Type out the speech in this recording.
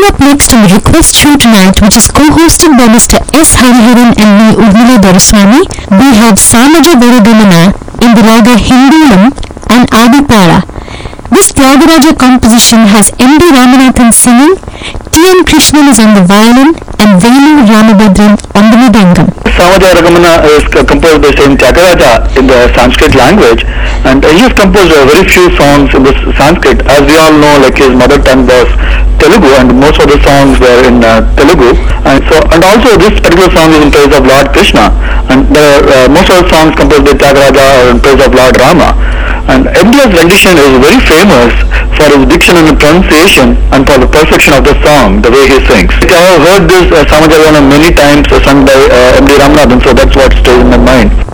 up next in Request Show tonight, which is co-hosted by Mr. S. Hariharan and me, Urmila Doraswamy, we have Samaja Varadamana in the raga Hindulam and Adipara. This Tyagaraja composition has M. D. Ramanathan singing, T. M. Krishnan is on the violin, and Velu Ramabhadran on the mridangam. Samaja Ragamana is composed by Saint Tyagaraja in the Sanskrit language, and he has composed very few songs in this Sanskrit. As we all know, like his mother tongue was Telugu, and most of the songs were in Telugu. And also this particular song is in praise of Lord Krishna, and most of the songs composed by Tyagaraja are in praise of Lord Rama. And MD's rendition is very famous for his diction and pronunciation and for the perfection of the song, the way he sings. I have heard this Samaja Ragamana many times sung by M.D. Ramanathan, so that's what stays in my mind.